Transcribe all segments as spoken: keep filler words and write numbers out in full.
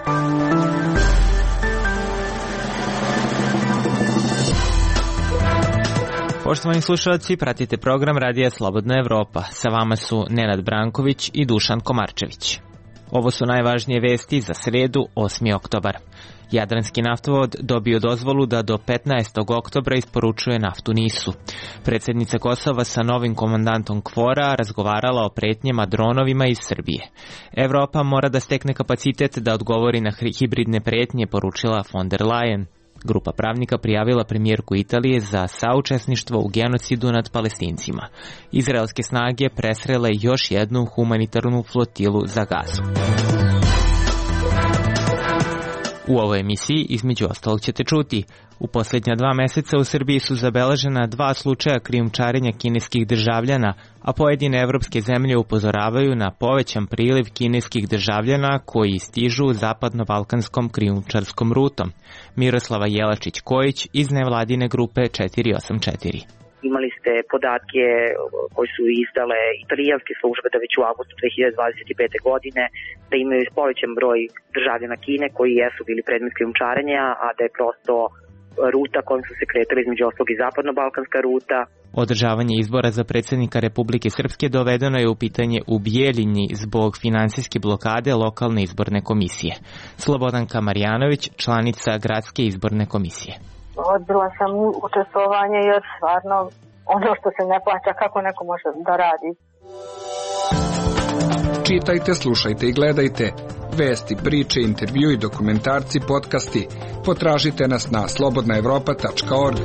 Poštovani slušalci, pratite program Radija Slobodna Evropa. Sa vama su Nenad Branković i Dušan Komarčević. Ovo su najvažnije vesti za sredu, osmi oktobar. Jadranski naftovod dobio dozvolu da do petnaestog oktobra isporučuje naftu NIS-u. Predsjednica Kosova sa novim komandantom KFOR-a razgovarala o pretnjama dronovima iz Srbije. Evropa mora da stekne kapacitet da odgovori na hibridne pretnje, poručila von der Leyen. Grupa pravnika prijavila premijerku Italije za saučesništvo u genocidu nad Palestincima. Izraelske snage presrele još jednu humanitarnu flotilu za Gazu. U ovoj emisiji, između ostalog, ćete čuti: u posljednja dva meseca u Srbiji su zabeležena dva slučaja krijumčarenja kineskih državljana, a pojedine evropske zemlje upozoravaju na povećan priliv kineskih državljana koji stižu zapadno-balkanskom krijumčarskom rutom. Miroslava Jelačić-Kojić iz nevladine grupe četiri osam četiri. Imali ste podatke koji su izdale italijanske službe da već u avgustu dve hiljade dvadeset pete. godine da imaju povećan broj državljana Kine koji jesu bili predmet krijumčarenja, a da je prosto ruta kojom su se kretali između ostalog i zapadno-balkanska ruta. Održavanje izbora za predsjednika Republike Srpske dovedeno je u pitanje u Bijeljini zbog finansijske blokade lokalne izborne komisije. Slobodanka Marjanović, članica Gradske izborne komisije. Odbila sam učestvovanje jer stvarno ono što se ne plaća, kako neko može da radi. Čitajte, slušajte i gledajte vesti, priče, intervju i dokumentarci, podcasti. Potražite nas na slobodna evropa tačka org.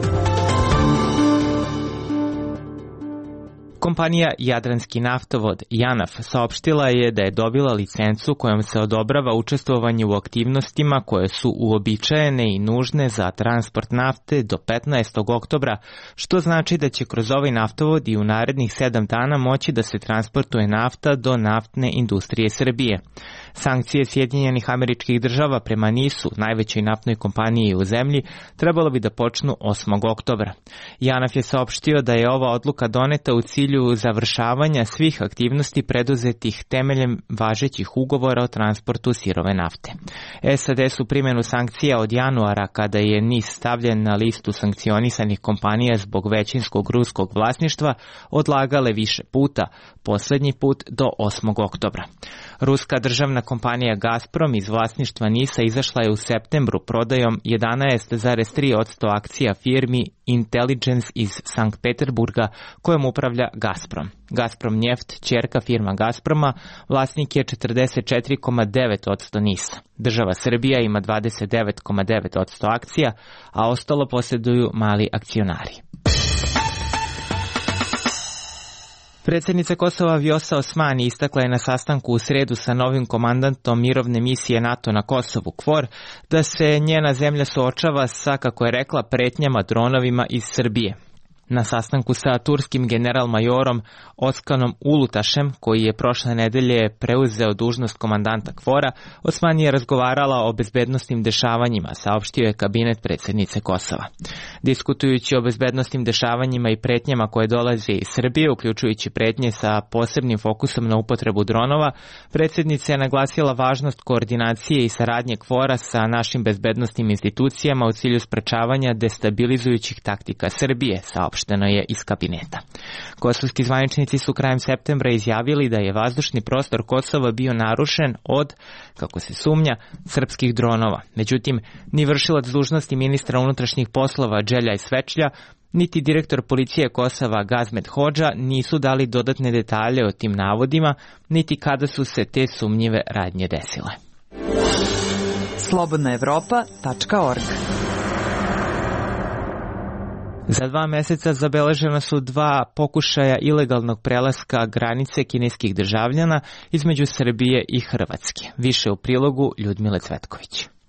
Kompanija Jadranski naftovod JANAF saopštila je da je dobila licencu kojom se odobrava učestvovanje u aktivnostima koje su uobičajene i nužne za transport nafte do petnaestog oktobra, što znači da će kroz ovaj naftovod i u narednih sedam dana moći da se transportuje nafta do naftne industrije Srbije. Sankcije Sjedinjenih Američkih Država prema NIS-u, najvećoj naftnoj kompaniji u zemlji, trebalo bi da počnu osmog oktobra. JANAF je saopštio da je ova odluka doneta u cilju završavanja svih aktivnosti preduzetih temeljem važećih ugovora o transportu sirove nafte. S A D su primjenu sankcija od januara, kada je NIS stavljen na listu sankcionisanih kompanija zbog većinskog ruskog vlasništva, odlagale više puta, posljednji put do osmog oktobra. Ruska državna kompanija Gazprom iz vlasništva NIS-a izašla je u septembru prodajom jedanaest zarez tri posto akcija firmi Intelligence iz Sankt Peterburga kojom upravlja Gazprom. Gazprom Njeft, ćerka firma Gazproma, vlasnik je četrdeset četiri zarez devet posto NIS-a. Država Srbija ima dvadeset devet zarez devet posto akcija, a ostalo posjeduju mali akcionari. Predsjednica Kosova Vjosa Osmani istakla je na sastanku u sredu sa novim komandantom mirovne misije NATO na Kosovu KFOR da se njena zemlja suočava sa, kako je rekla, pretnjama dronovima iz Srbije. Na sastanku sa turskim general-majorom Oskanom Ulutašem, koji je prošle nedelje preuzeo dužnost komandanta KFOR-a, Osmani je razgovarala o bezbednosnim dešavanjima, saopštio je kabinet predsjednice Kosova. Diskutujući o bezbednosnim dešavanjima i pretnjama koje dolaze iz Srbije, uključujući pretnje sa posebnim fokusom na upotrebu dronova, predsjednica je naglasila važnost koordinacije i saradnje KFOR-a sa našim bezbednosnim institucijama u cilju sprečavanja destabilizujućih taktika Srbije, saopštio je iz kabineta. Kosovski zvaničnici su krajem septembra izjavili da je vazdušni prostor Kosova bio narušen od, kako se sumnja, srpskih dronova. Međutim, ni vršilac dužnosti ministra unutrašnjih poslova Đeljaj Svečlja, niti direktor policije Kosova Gazmet Hodža nisu dali dodatne detalje o tim navodima, niti kada su se te sumnjive radnje desile. slobodna evropa tačka org. Za dva meseca zabeležena su dva pokušaja ilegalnog prelaska granice kineskih državljana između Srbije i Hrvatske. Više u prilogu Ljudmile Cvetković.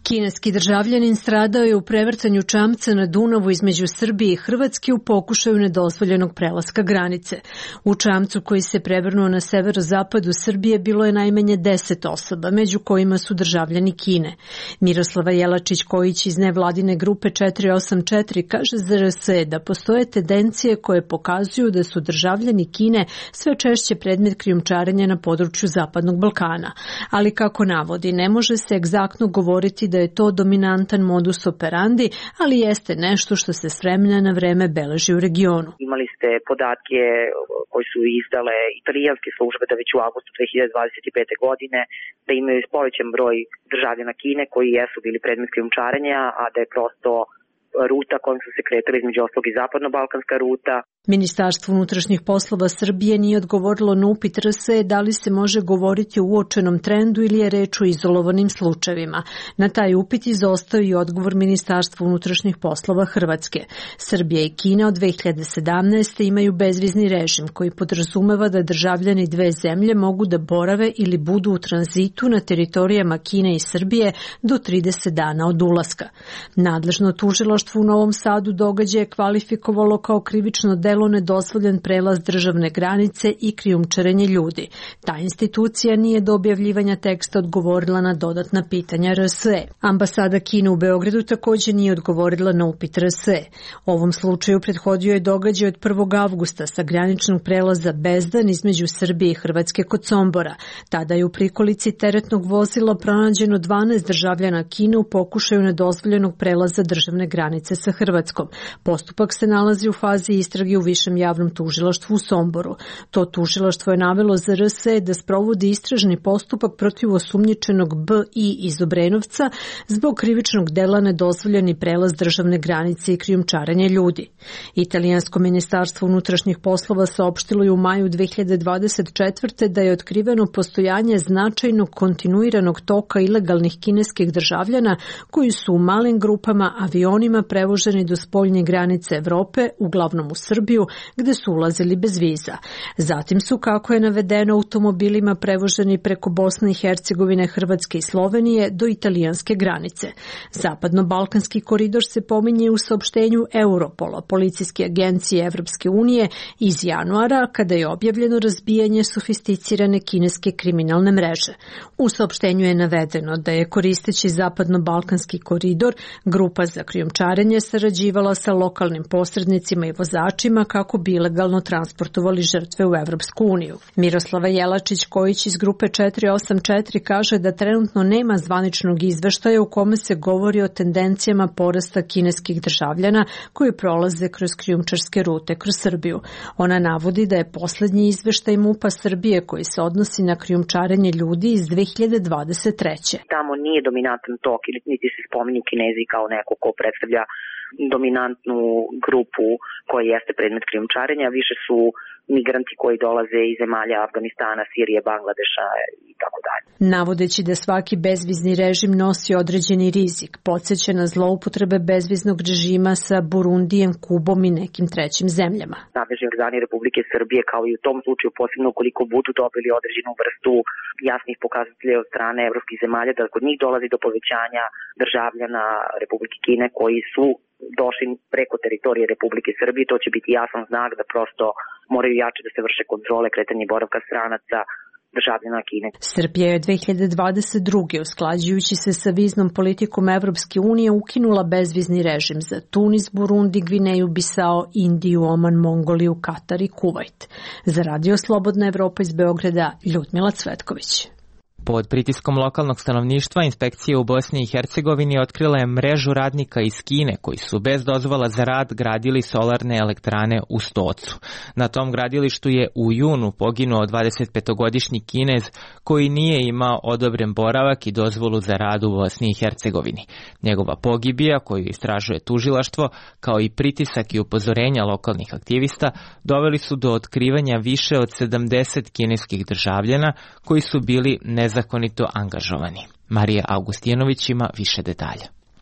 Kineski državljanin stradao je u prevrtanju čamca na Dunavu između Srbije i Hrvatske u pokušaju nedozvoljenog prelaska granice. U čamcu koji se prevrnuo na severozapadu Srbije bilo je najmanje deset osoba, među kojima su državljani Kine. Miroslava Jelačić-Kojić iz nevladine grupe četiri osam četiri kaže za R S E da postoje tendencije koje pokazuju da su državljani Kine sve češće predmet krijumčarenja na području Zapadnog Balkana. Ali kako navodi, ne može se egzaktno govoriti da je to dominantan modus operandi, ali jeste nešto što se s vremena na vreme beleži u regionu. Imali ste podatke koji su izdale italijanske službe da već u avgustu dve hiljade dvadeset pete. godine da imaju povećan broj državljana Kine koji jesu bili predmet krijumčarenja, a da je prosto ruta kojom su se kretali između ostalog i zapadno-balkanska ruta. Ministarstvo unutrašnjih poslova Srbije nije odgovorilo na upit R S E da li se može govoriti o uočenom trendu ili je reč o izolovanim slučajevima. Na taj upit izostao i odgovor Ministarstva unutrašnjih poslova Hrvatske. Srbija i Kina od dve hiljade sedamnaeste. imaju bezvizni režim koji podrazumeva da državljani dve zemlje mogu da borave ili budu u tranzitu na teritorijama Kine i Srbije do trideset dana od ulaska. Nadležno tužilaštvo u Novom Sadu događaje kvalifikovalo kao krivično delo nedozvoljen prelaz državne granice i krijumčarenje ljudi. Ta institucija nije do objavljivanja teksta odgovorila na dodatna pitanja R S E. Ambasada Kine u Beogradu također nije odgovorila na upit R S E. Ovom slučaju prethodio je događaj od prvog avgusta sa graničnog prelaza Bezdan između Srbije i Hrvatske kod Sombora. Tada je u prikolici teretnog vozila pronađeno dvanaest državljana Kine u pokušaju nedozvoljenog prelaza državne granice sa Hrvatskom. Postupak se nalazi u fazi istrage u Višem javnom tužilaštvu u Somboru. To tužilaštvo je navelo za R S E da sprovodi istražni postupak protiv osumnjičenog B I iz Obrenovca zbog krivičnog dela nedozvoljeni prelaz državne granice i krijumčarenje ljudi. Italijansko ministarstvo unutrašnjih poslova saopštilo je u maju dve hiljade dvadeset četvrte. da je otkriveno postojanje značajnog kontinuiranog toka ilegalnih kineskih državljana koji su u malim grupama avionima prevoženi do spoljne granice Evrope, uglavnom u Srbiju, gde su ulazili bez viza. Zatim su, kako je navedeno, automobilima prevoženi preko Bosne i Hercegovine, Hrvatske i Slovenije do italijanske granice. Zapadno-balkanski koridor se pominje u saopštenju Europola, policijske agencije Evropske unije, iz januara, kada je objavljeno razbijanje sofisticirane kineske kriminalne mreže. U saopštenju je navedeno da je, koristeći Zapadno-balkanski koridor, grupa za krijumčarenje sarađivala sa lokalnim posrednicima i vozačima kako bi ilegalno transportovali žrtve u Evropsku uniju. Miroslava Jelačić-Kojić iz grupe četiri osam četiri kaže da trenutno nema zvaničnog izveštaja u kome se govori o tendencijama porasta kineskih državljana koji prolaze kroz krijumčarske rute kroz Srbiju. Ona navodi da je poslednji izveštaj MUP-a Srbije koji se odnosi na krijumčarenje ljudi iz dve hiljade dvadeset treće. Tamo nije dominantan tok ili niti se spominju Kinezi kao neko ko predstavlja dominantnu grupu koja jeste predmet krijumčarenja, više su migranti koji dolaze iz zemalja Afganistana, Sirije, Bangladeša i tako dalje. Navodeći da svaki bezvizni režim nosi određeni rizik, podsjeća na zloupotrebe bezviznog režima sa Burundijem, Kubom i nekim trećim zemljama. Nadležni organi Republike Srbije, kao i u tom slučaju, posebno ukoliko budu dobili određenu vrstu jasnih pokazatelja od strane evropskih zemalja, da kod njih dolazi do povećanja državljana Republike Kine koji su došli preko teritorije Republike Srbije, to će biti jasan znak da prosto moraju jače da se vrše kontrole kretanja i boravka stranaca državljana Kine. Srbija je dve hiljade dvadeset druge. usklađujući se sa viznom politikom Evropske unije ukinula bezvizni režim za Tunis, Burundi, Gvineju, Bisao, Indiju, Oman, Mongoliju, Katar i Kuvajt. Za Radio Slobodna Evropa iz Beograda, Ljudmila Cvetković. Pod pritiskom lokalnog stanovništva, inspekcija u Bosni i Hercegovini otkrila je mrežu radnika iz Kine koji su bez dozvola za rad gradili solarne elektrane u Stocu. Na tom gradilištu je u junu poginuo dvadesetpetogodišnji Kinez koji nije imao odobren boravak i dozvolu za rad u Bosni i Hercegovini. Njegova pogibija, koju istražuje tužilaštvo, kao i pritisak i upozorenja lokalnih aktivista, doveli su do otkrivanja više od sedamdeset kineskih državljana koji su bili nezakonito angažovani. Marija Augustinović ima više detalja.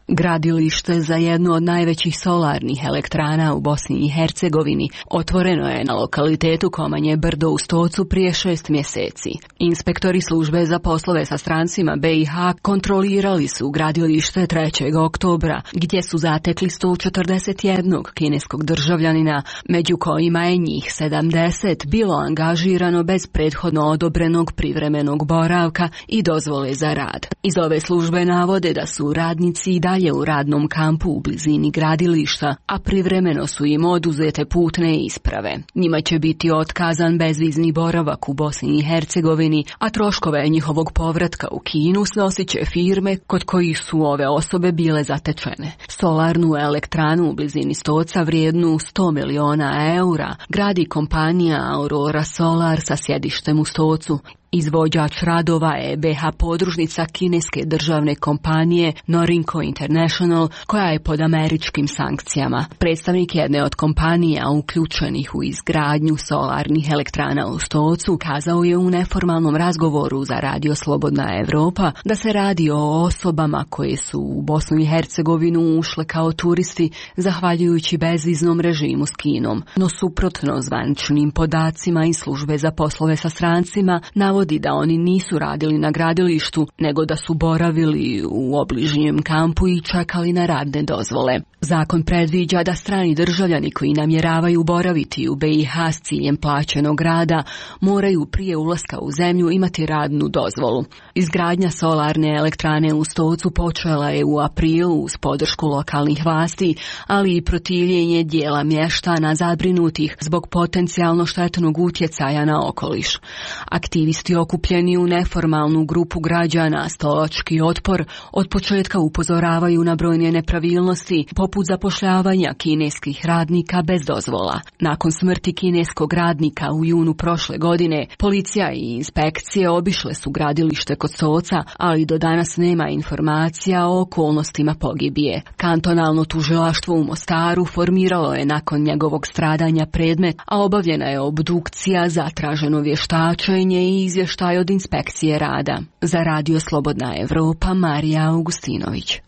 Gradilište za jednu od najvećih solarnih elektrana u Bosni i Hercegovini otvoreno je na lokalitetu Komanje Brdo u Stocu prije šest mjeseci. Inspektori službe za poslove sa strancima B i H kontrolirali su gradilište trećeg oktobra, gdje su zatekli sto četrdeset jednog kineskog državljanina, među kojima je njih sedamdeset bilo angažirano bez prethodno odobrenog privremenog boravka i dozvole za rad. Iz ove službe navode da su radnici i dalje u radnom kampu u blizini gradilišta, a privremeno su im oduzete putne isprave. Njima će biti otkazan bezvizni boravak u Bosni i Hercegovini, a troškove njihovog povratka u Kinu snosit će firme kod kojih su ove osobe bile zatečene. Solarnu elektranu u blizini Stoca vrijednu sto miliona eura gradi kompanija Aurora Solar sa sjedištem u Stocu. Izvođač radova je B H podružnica kineske državne kompanije Norinco International, koja je pod američkim sankcijama. Predstavnik jedne od kompanija uključenih u izgradnju solarnih elektrana u Stocu kazao je u neformalnom razgovoru za Radio Slobodna Evropa da se radi o osobama koje su u Bosnu i Hercegovinu ušle kao turisti zahvaljujući bezviznom režimu s Kinom. No suprotno zvaničnim podacima iz službe za poslove sa strancima navodi da oni nisu radili na gradilištu, nego da su boravili u obližnjem kampu i čekali na radne dozvole. Zakon predviđa da strani državljani koji namjeravaju boraviti u B i H s ciljem plaćenog rada moraju prije ulaska u zemlju imati radnu dozvolu. Izgradnja solarne elektrane u Stocu počela je u aprilu uz podršku lokalnih vlasti, ali i protivljenje dijela mještana zabrinutih zbog potencijalno štetnog utjecaja na okoliš. Aktivisti okupljeni u neformalnu grupu građana Stolački otpor od početka upozoravaju na brojne nepravilnosti poput zapošljavanja kineskih radnika bez dozvola. Nakon smrti kineskog radnika u junu prošle godine, policija i inspekcije obišle su gradilište kod Stoca, ali do danas nema informacija o okolnostima pogibije. Kantonalno tužilaštvo u Mostaru formiralo je nakon njegovog stradanja predmet, a obavljena je obdukcija, zatraženo vještačenje i izvještaj od inspekcije rada. Za Radio Slobodna Evropa, Marija Augustinović.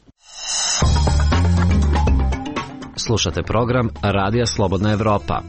Slušate program Radija Slobodna Evropa.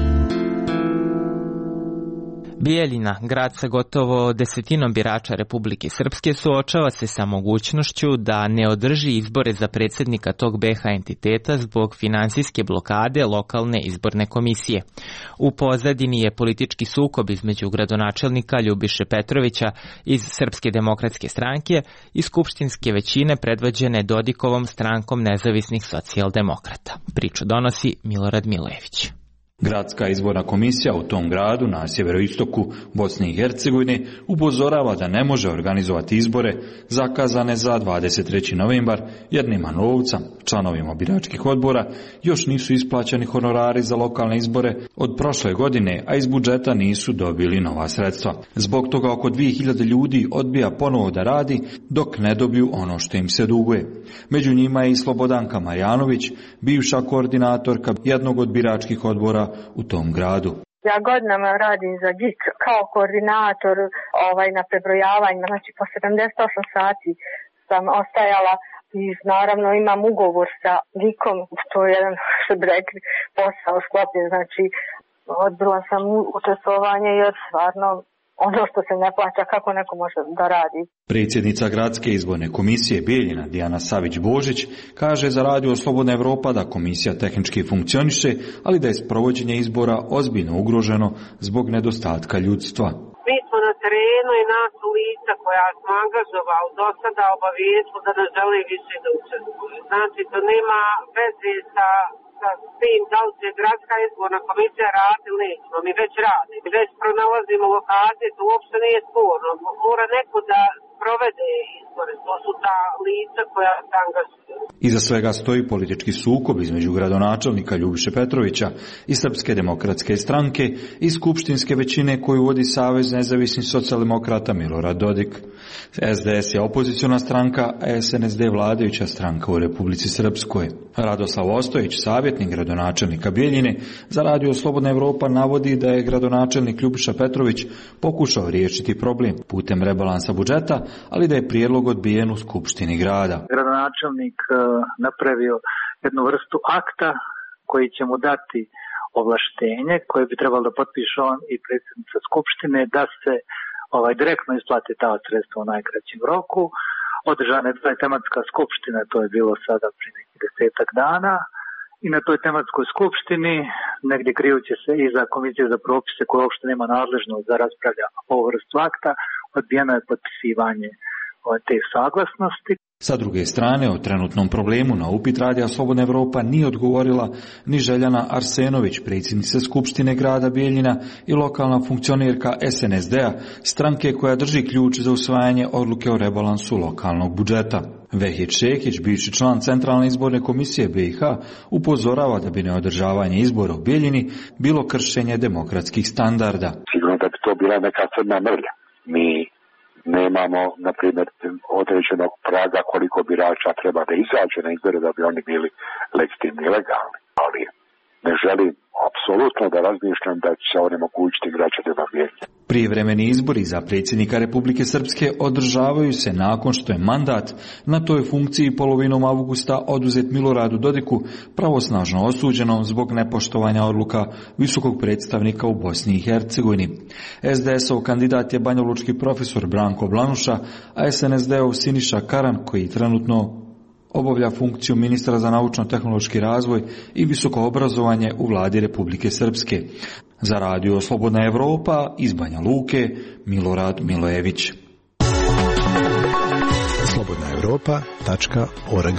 Bijeljina, grad sa gotovo desetinom birača Republike Srpske, suočava se sa mogućnošću da ne održi izbore za predsjednika tog B H entiteta zbog finansijske blokade lokalne izborne komisije. U pozadini je politički sukob između gradonačelnika Ljubiše Petrovića iz Srpske demokratske stranke i skupštinske većine predvođene Dodikovom strankom nezavisnih socijaldemokrata. Priču donosi Milorad Milević. Gradska izborna komisija u tom gradu na sjeveroistoku Bosne i Hercegovine upozorava da ne može organizovati izbore zakazane za dvadeset treći novembar jer nema novca. Članovima biračkih odbora još nisu isplaćeni honorari za lokalne izbore od prošle godine, a iz budžeta nisu dobili nova sredstva. Zbog toga oko dvije hiljade ljudi odbija ponovo da radi dok ne dobiju ono što im se duguje. Među njima je i Slobodanka Marjanović, bivša koordinatorka jednog od biračkih odbora u tom gradu. Ja godinama radim za G I K kao koordinator ovaj, na prebrojavanjima, znači po sedamdeset osam sati sam ostajala i naravno imam ugovor sa G I K-om, to je jedan, što bi rekli, posao sklopljen, znači odbila sam učestvovanje jer stvarno ono što se ne plaća, kako neko može da radi. Predsjednica Gradske izborne komisije Bijeljina Dijana Savić-Božić kaže za Radio Slobodna Evropa da komisija tehnički funkcioniše, ali da je sprovođenje izbora ozbiljno ugroženo zbog nedostatka ljudstva. Mi smo na terenu i nas lica koja smo angažovali do sada obavijestili da ne žele više da učestvuju. Znači to nema veze sa sa tim da li će gradska izborna komisija radi ili nećemo. Mi već radimo, mi već pronalazimo lokacije, to uopšte nije sporno. Mora neko da provede izbore, to su ta lica koja se angažuju. Iza svega stoji politički sukob između gradonačelnika Ljubiše Petrovića i Srpske demokratske stranke i skupštinske većine koju vodi Savez nezavisnih socijaldemokrata Milorad Dodik. S D S je opoziciona stranka, a S N S D vladajuća stranka u Republici Srpskoj. Radoslav Ostojić, savjetnik gradonačelnika Bijeljine, za Radio Slobodna Evropa navodi da je gradonačelnik Ljubiša Petrović pokušao riješiti problem putem rebalansa budžeta, ali da je prijedlog odbijen u skupštini grada. Gradonačelnik napravio jednu vrstu akta koji će mu dati ovlaštenje koje bi trebalo da potpiše on i predsjednica Skupštine da se ovaj, direktno isplati ta sredstva u najkraćem roku. Održana je dva tematska skupština, to je bilo sada prije nekih desetak dana i na toj tematskoj skupštini, negdje krijući se iza Komisije za propise koja uopšte nema nadležnost da raspravlja ovu vrstu akta, odbijeno je potpisivanje te saglasnosti. Sa druge strane, o trenutnom problemu na upit Radija Slobodna Evropa nije odgovorila ni Željana Arsenović, predsjednica Skupštine grada Bijeljina i lokalna funkcionerka S N S D-a, stranke koja drži ključ za usvajanje odluke o rebalansu lokalnog budžeta. Vehid Šekić, bivši član Centralne izborne komisije B i H, upozorava da bi neodržavanje izbora u Bijeljini bilo kršenje demokratskih standarda. Sigurno da bi to bila neka crna mrlja. Mi nemamo, na primjer, određenog praga koliko birača treba da izađe na izbore da bi oni bili legitimni i legalni. Ali ne želim apsolutno da razmišljam da će se onemogućiti građanima Bijeljine. Prijevremeni izbori za predsjednika Republike Srpske održavaju se nakon što je mandat na toj funkciji polovinom avgusta oduzet Miloradu Dodiku, pravosnažno osuđenom zbog nepoštovanja odluka visokog predstavnika u Bosni i Hercegovini. S D S-ov kandidat je banjalučki profesor Branko Blanuša, a S N S D-ov Siniša Karan, koji trenutno obavlja funkciju ministra za naučno-tehnološki razvoj i visoko obrazovanje u vladi Republike Srpske. Za Radio Slobodna Evropa iz Banja Luke, Milorad Milojević. slobodna evropa tačka org.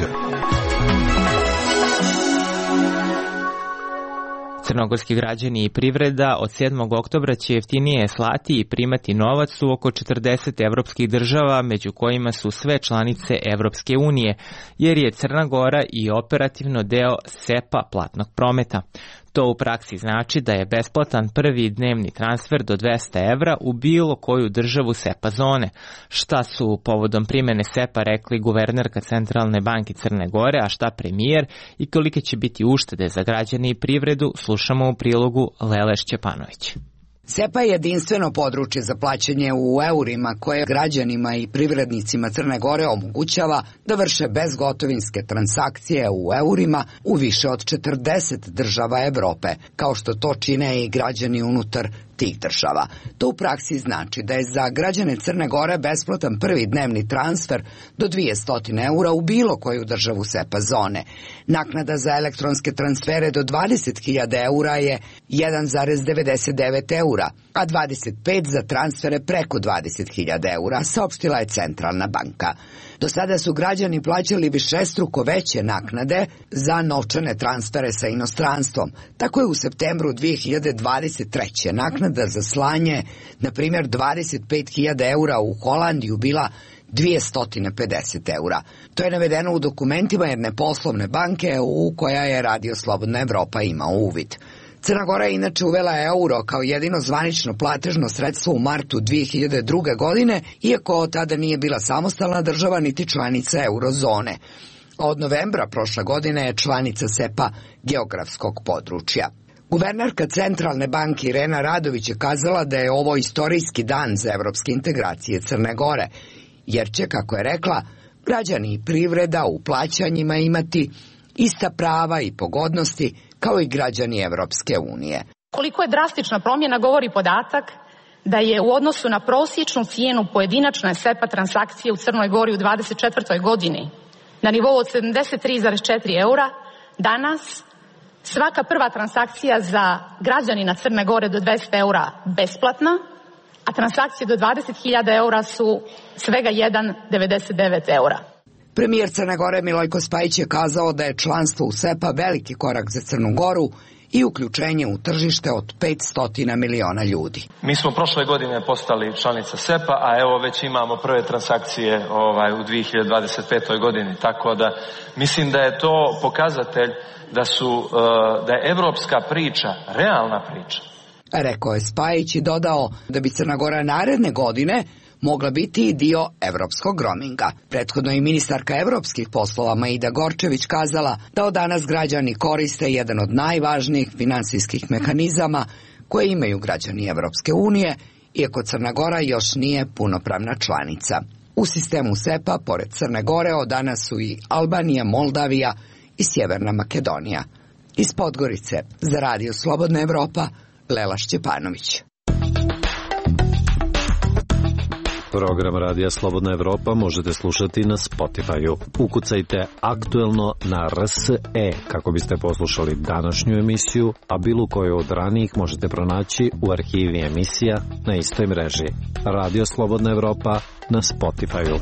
Crnogorski građani i privreda od sedmog oktobra će jeftinije slati i primati novac u oko četrdeset evropskih država, među kojima su sve članice Evropske unije, jer je Crna Gora i operativno deo S E P A platnog prometa. To u praksi znači da je besplatan prvi dnevni transfer do dvesta evra u bilo koju državu S E P A zone. Šta su povodom primjene S E P A rekli guvernerka Centralne banke Crne Gore, a šta premijer i kolike će biti uštede za građane i privredu, slušamo u prilogu Lele Šćepanović. S E P A je jedinstveno područje za plaćanje u eurima koje građanima i privrednicima Crne Gore omogućava da vrše bezgotovinske transakcije u eurima u više od četrdeset država Evrope, kao što to čine i građani unutar tih država. To u praksi znači da je za građane Crne Gore besplatan prvi dnevni transfer do dvjesto eura u bilo koju državu S E P A zone. Naknada za elektronske transfere do dvadeset hiljada eura je jedan zarez devedeset devet eura, a dvadeset pet za transfere preko dvadeset hiljada eura, saopštila je Centralna banka. Do sada su građani plaćali višestruko veće naknade za novčane transfere sa inostranstvom. Tako je u septembru dvije hiljade dvadeset treće naknada za slanje, na primjer dvadeset pet hiljada eura u Holandiju, bila dvjesto pedeset eura. To je navedeno u dokumentima jedne poslovne banke u koja je Radio Slobodna Evropa imao uvid. Crna Gora je inače uvela euro kao jedino zvanično platežno sredstvo u martu dvije hiljade druge. godine, iako tada nije bila samostalna država niti članica eurozone. Od novembra prošle godine je članica S E P A geografskog područja. Guvernerka Centralne banke Irena Radović je kazala da je ovo istorijski dan za evropske integracije Crne Gore, jer će, kako je rekla, građani i privreda u plaćanjima imati ista prava i pogodnosti kao i građani Evropske unije. Koliko je drastična promjena govori podatak da je u odnosu na prosječnu cijenu pojedinačne S E P A transakcije u Crnoj Gori u dvadeset četvrtoj. godini na nivou od sedamdeset tri zarez četiri eura, danas svaka prva transakcija za građanina Crne Gore do dvesta eura besplatna, a transakcije do dvadeset hiljada eura su svega jedan zarez devedeset devet eura. Premijer Crne Gore Milojko Spajić je kazao da je članstvo u S E P A veliki korak za Crnu Goru i uključenje u tržište od petsto miliona ljudi. Mi smo prošle godine postali članica S E P A, a evo već imamo prve transakcije ovaj, u dvije hiljade dvadeset petoj. godini, tako da mislim da je to pokazatelj da, su, da je evropska priča realna priča. Rekao je Spajić i dodao da bi Crna Gora naredne godine mogla biti i dio evropskog roaminga. Prethodno i ministarka evropskih poslova Maida Gorčević kazala da od danas građani koriste jedan od najvažnijih finansijskih mehanizama koje imaju građani Evropske unije, iako Crna Gora još nije punopravna članica. U sistemu S E P A, pored Crne Gore, od danas su i Albanija, Moldavija i Sjeverna Makedonija. Iz Podgorice, za Radio Slobodna Evropa, Lela Šćepanović. Program Radija Slobodna Evropa možete slušati na Spotify-u. Ukucajte aktuelno na R S E kako biste poslušali današnju emisiju, a bilo koju od ranijih možete pronaći u arhivi emisija na istoj mreži. Radio Slobodna Evropa na Spotify-u.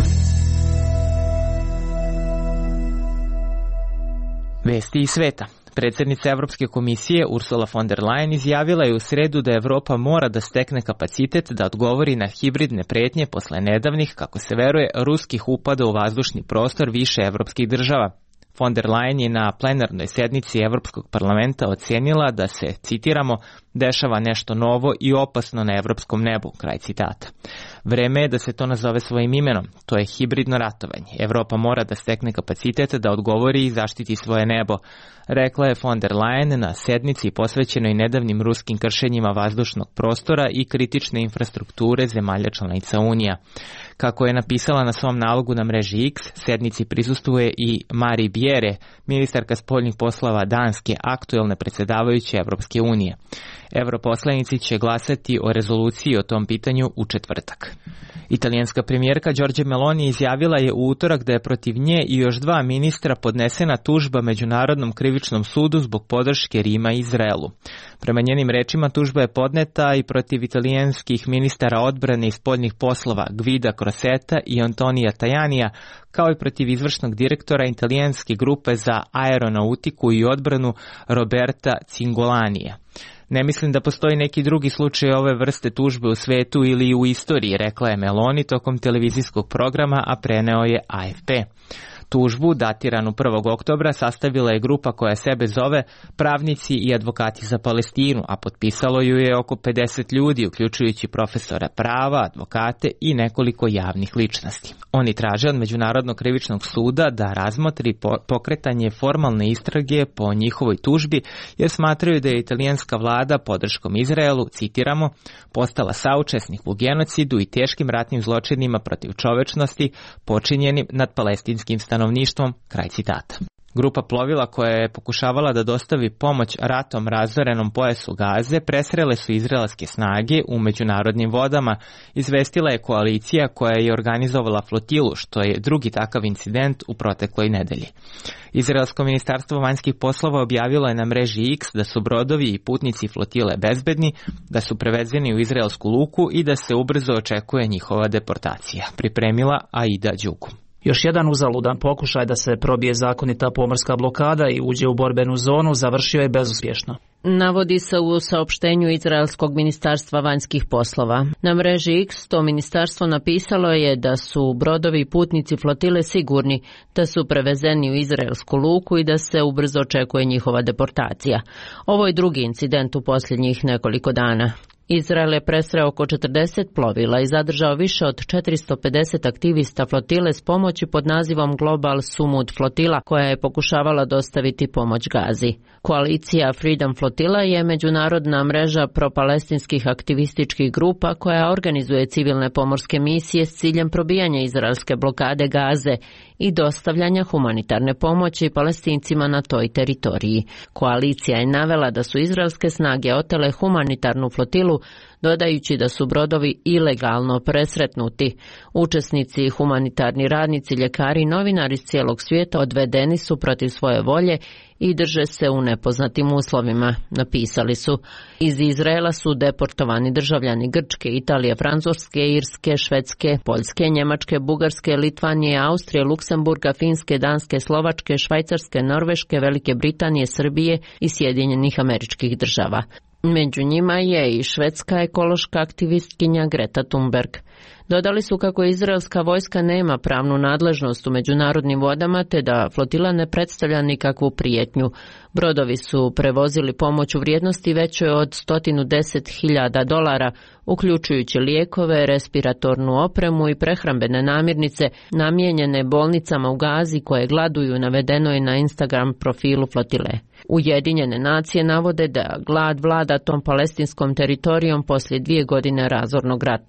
Vesti iz sveta. Predsjednica Evropske komisije Ursula von der Leyen izjavila je u sredu da Evropa mora da stekne kapacitet da odgovori na hibridne pretnje posle nedavnih, kako se veruje, ruskih upada u vazdušni prostor više evropskih država. Von der Leyen je na plenarnoj sednici Evropskog parlamenta ocenila da se, citiramo, dešava nešto novo i opasno na evropskom nebu, kraj citata. Vreme je da se to nazove svojim imenom, to je hibridno ratovanje. Evropa mora da stekne kapacitet da odgovori i zaštiti svoje nebo, rekla je von der Leyen na sednici posvećenoj nedavnim ruskim kršenjima vazdušnog prostora i kritične infrastrukture zemalja članica Unija. Kako je napisala na svom nalogu na mreži X, sednici prisustvuje i Mari Bjerre, ministarka spoljnih poslova Danske, aktuelne predsjedavajuće Evropske unije. Europoslanici će glasati o rezoluciji o tom pitanju u četvrtak. Italijanska premijerka Giorgia Meloni izjavila je u utorak da je protiv nje i još dva ministra podnesena tužba Međunarodnom krivičnom sudu zbog podrške Rima i Izraelu. Prema njenim rečima tužba je podneta i protiv italijanskih ministara odbrane i spoljnih poslova Guida Crosetta i Antonija Tajanija, kao i protiv izvršnog direktora italijanske grupe za aeronautiku i odbranu Roberta Cingolanija. Ne mislim da postoji neki drugi slučaj ove vrste tužbe u svetu ili u istoriji, rekla je Meloni tokom televizijskog programa, a preneo je A F P. Tužbu, datiranu prvog oktobra, sastavila je grupa koja sebe zove Pravnici i advokati za Palestinu, a potpisalo ju je oko pedeset ljudi, uključujući profesora prava, advokate i nekoliko javnih ličnosti. Oni traže od Međunarodnog krivičnog suda da razmotri pokretanje formalne istrage po njihovoj tužbi, jer smatraju da je italijanska vlada podrškom Izraelu, citiramo, postala saučesnik u genocidu i teškim ratnim zločinima protiv čovečnosti počinjenim nad palestinskim stanovništvom. stanovništvom, kraj citata. Grupa plovila koja je pokušavala da dostavi pomoć ratom razorenom pojasu Gaze presrele su izraelske snage u međunarodnim vodama, izvestila je koalicija koja je organizovala flotilu, što je drugi takav incident u protekloj nedelji. Izraelsko ministarstvo vanjskih poslova objavilo je na mreži X da su brodovi i putnici flotile bezbedni, da su prevezeni u izraelsku luku i da se ubrzo očekuje njihova deportacija, pripremila Aida Đuku. Još jedan uzaludan pokušaj da se probije zakonita pomorska blokada i uđe u borbenu zonu završio je bezuspješno. Navodi se u saopštenju Izraelskog ministarstva vanjskih poslova. Na mreži X to ministarstvo napisalo je da su brodovi i putnici flotile sigurni, da su prevezeni u izraelsku luku i da se ubrzo očekuje njihova deportacija. Ovo je drugi incident u posljednjih nekoliko dana. Izrael je presreo oko četrdeset plovila i zadržao više od četiristo pedeset aktivista flotile s pomoći pod nazivom Global Sumud flotila, koja je pokušavala dostaviti pomoć Gazi. Koalicija Freedom flotila je međunarodna mreža propalestinskih aktivističkih grupa koja organizuje civilne pomorske misije s ciljem probijanja izraelske blokade Gaze i dostavljanja humanitarne pomoći Palestincima na toj teritoriji. Koalicija je navela da su izraelske snage otele humanitarnu flotilu, dodajući da su brodovi ilegalno presretnuti. Učesnici, humanitarni radnici, ljekari i novinari iz cijelog svijeta odvedeni su protiv svoje volje i drže se u nepoznatim uslovima, napisali su. Iz Izraela su deportovani državljani Grčke, Italije, Francuske, Irske, Švedske, Poljske, Njemačke, Bugarske, Litvanije, Austrije, Luksemburga, Finske, Danske, Slovačke, Švajcarske, Norveške, Velike Britanije, Srbije i Sjedinjenih Američkih Država. Među njima je i švedska ekološka aktivistkinja Greta Thunberg. Dodali su kako izraelska vojska nema pravnu nadležnost u međunarodnim vodama te da flotila ne predstavlja nikakvu prijetnju. Brodovi su prevozili pomoć u vrijednosti većoj od sto deset hiljada dolara, uključujući lijekove, respiratornu opremu i prehrambene namirnice namijenjene bolnicama u Gazi koje gladuju, navedeno je na Instagram profilu flotile. Ujedinjene nacije navode da glad vlada tom palestinskom teritorijom poslije dvije godine razornog rata.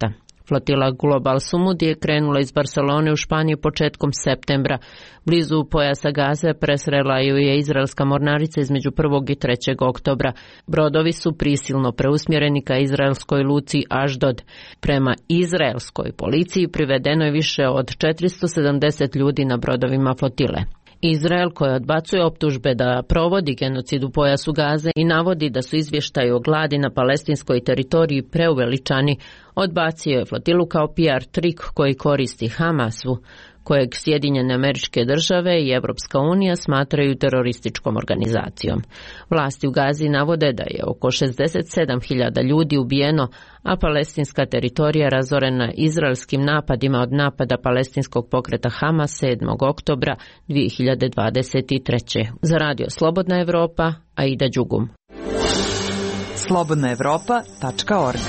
Flotila Global Sumud je krenula iz Barcelone u Španiju početkom septembra. Blizu pojasa Gaze presrela ju je izraelska mornarica između prvog i trećeg oktobra. Brodovi su prisilno preusmjereni ka izraelskoj luci Aždod. Prema izraelskoj policiji privedeno je više od četiristo sedamdeset ljudi na brodovima flotile. Izrael, koji odbacuje optužbe da provodi genocid u pojasu Gaze i navodi da su izvještaji o gladi na palestinskoj teritoriji preuveličani, odbacio je flotilu kao P R trik koji koristi Hamasu, kojeg Sjedinjene Američke Države i Evropska unija smatraju terorističkom organizacijom. Vlasti u Gazi navode da je oko šezdeset sedam hiljada ljudi ubijeno, a palestinska teritorija razorena izraelskim napadima od napada palestinskog pokreta Hamas sedmog oktobra dvije hiljade dvadeset treće. Za radio Slobodna Evropa, Aida Đugum. slobodna evropa tačka org.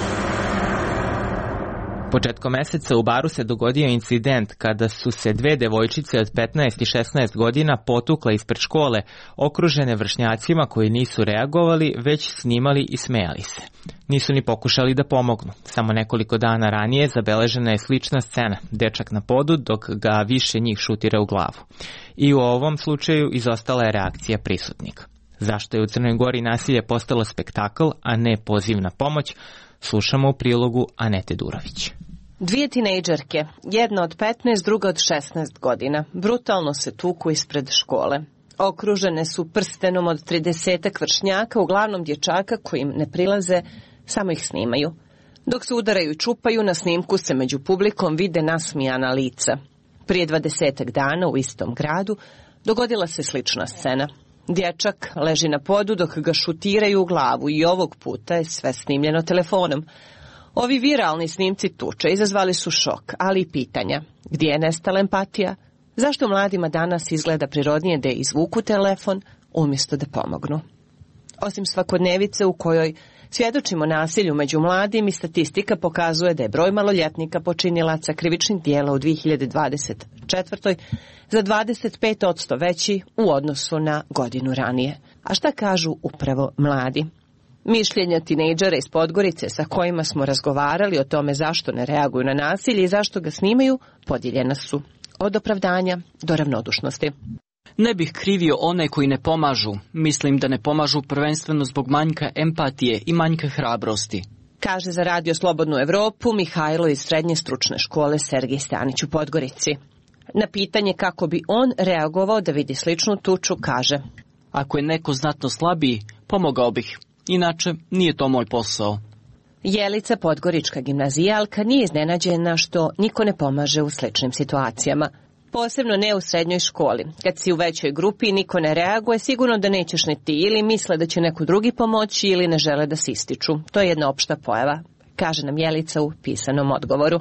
Početkom meseca u Baru se dogodio incident kada su se dve devojčice od petnaest i šesnaest godina potukle ispred škole, okružene vršnjacima koji nisu reagovali, već snimali i smejali se. Nisu ni pokušali da pomognu. Samo nekoliko dana ranije zabeležena je slična scena, dečak na podu dok ga više njih šutira u glavu. I u ovom slučaju izostala je reakcija prisutnika. Zašto je u Crnoj Gori nasilje postalo spektakl, a ne poziv na pomoć, slušamo u prilogu Anete Durović. Dvije tinejdžerke, jedna od petnaest, druga od šesnaest godina, brutalno se tuku ispred škole. Okružene su prstenom od tridesetak vršnjaka, uglavnom dječaka koji im ne prilaze, samo ih snimaju. Dok se udaraju i čupaju, na snimku se među publikom vide nasmijana lica. Prije dvadesetak dana u istom gradu dogodila se slična scena. Dječak leži na podu dok ga šutiraju u glavu i ovog puta je sve snimljeno telefonom. Ovi viralni snimci tuče izazvali su šok, ali i pitanja. Gdje je nestala empatija? Zašto mladima danas izgleda prirodnije da izvuku telefon umjesto da pomognu? Osim svakodnevice u kojoj svjedočimo nasilju među mladim i statistika pokazuje da je broj maloljetnika počinilaca krivičnih djela u dvije hiljade dvadeset četvrtoj za dvadeset pet posto veći u odnosu na godinu ranije. A šta kažu upravo mladi? Mišljenja tinejdžera iz Podgorice sa kojima smo razgovarali o tome zašto ne reaguju na nasilje i zašto ga snimaju, podijeljena su. Od opravdanja do ravnodušnosti. Ne bih krivio one koji ne pomažu. Mislim da ne pomažu prvenstveno zbog manjka empatije i manjka hrabrosti. Kaže za Radio Slobodnu Evropu Mihajlo iz Srednje stručne škole Sergij Stanić u Podgorici. Na pitanje kako bi on reagovao da vidi sličnu tuču, kaže: Ako je neko znatno slabiji, pomogao bih. Inače, nije to moj posao. Jelica, podgorička gimnazijalka, nije iznenađena što niko ne pomaže u sličnim situacijama. Posebno ne u srednjoj školi. Kad si u većoj grupi i niko ne reaguje, sigurno da nećeš ni ti, ili misle da će neko drugi pomoći ili ne žele da se ističu. To je jedna opšta pojava, kaže nam Jelica u pisanom odgovoru.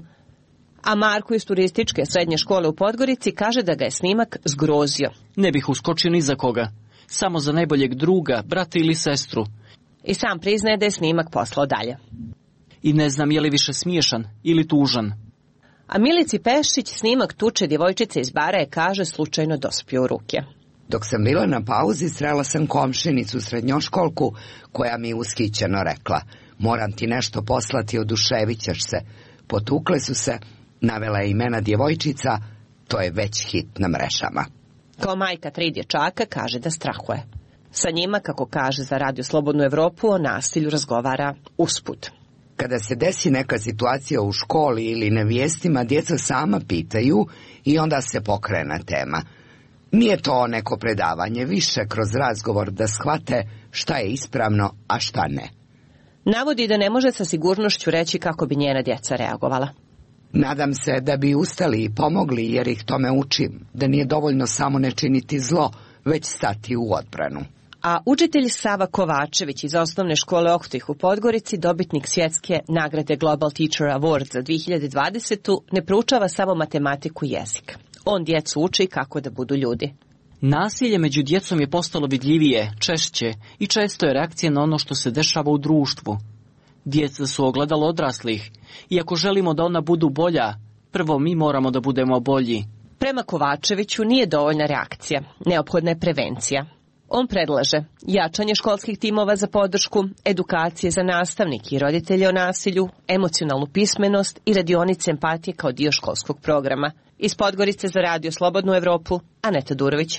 A Marko iz turističke srednje škole u Podgorici kaže da ga je snimak zgrozio. Ne bih uskočio ni za koga. Samo za najboljeg druga, brata ili sestru. I sam priznaje da je snimak poslao dalje. I ne znam je li više smiješan ili tužan. A Milici Pešić snimak tuče djevojčice iz Bara je, kaže, slučajno dospio u ruke. Dok sam bila na pauzi, srela sam komšinicu srednjoškolku koja mi ushićeno rekla: moram ti nešto poslati, oduševit ćeš se. Potukle su se, navela je imena djevojčica, to je već hit na mrežama. Kao majka tri dječaka kaže da strahuje. Sa njima, kako kaže za Radio Slobodnu Evropu, o nasilju razgovara usput. Kada se desi neka situacija u školi ili na vijestima, djeca sama pitaju i onda se pokrene tema. Nije to neko predavanje, više kroz razgovor da shvate šta je ispravno, a šta ne. Navodi da ne može sa sigurnošću reći kako bi njena djeca reagovala. Nadam se da bi ustali i pomogli, jer ih tome učim, da nije dovoljno samo ne činiti zlo, već stati u odbranu. A učitelj Sava Kovačević iz osnovne škole Oktih u Podgorici, dobitnik svjetske nagrade Global Teacher Award za dvije hiljade dvadesetu, ne proučava samo matematiku i jezik. On djecu uči kako da budu ljudi. Nasilje među djecom je postalo vidljivije, češće i često je reakcija na ono što se dešava u društvu. Djeca su ogledalo odraslih i ako želimo da ona budu bolja, prvo mi moramo da budemo bolji. Prema Kovačeviću nije dovoljna reakcija, neophodna je prevencija. On predlaže jačanje školskih timova za podršku, edukacije za nastavnike i roditelje o nasilju, emocionalnu pismenost i radionice empatije kao dio školskog programa. Iz Podgorice za Radio Slobodnu Evropu, Aneta Durović.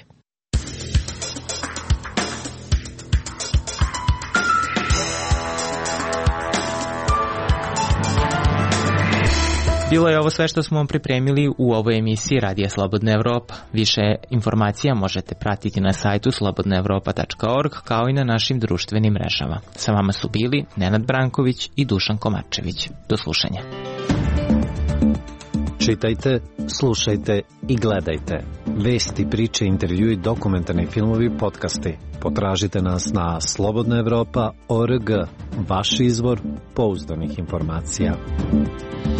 Bilo je ovo sve što smo vam pripremili u ovoj emisiji Radija Slobodna Evropa. Više informacija možete pratiti na sajtu slobodna evropa tačka org kao i na našim društvenim mrežama. Sa vama su bili Nenad Branković i Dušan Komarčević. Do slušanja. Čitajte, slušajte i gledajte. Vesti, priče, intervjui, dokumentarni filmovi, podcasti. Potražite nas na slobodna evropa tačka org, vaš izvor pouzdanih informacija.